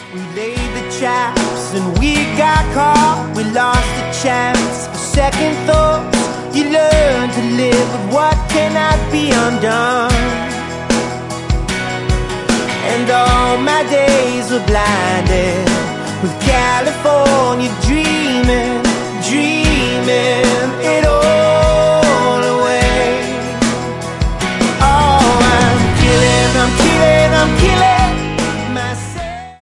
We laid the traps and we got caught. We lost the chance for second thoughts. You learn to live with what cannot be undone. And all my days were blinded with California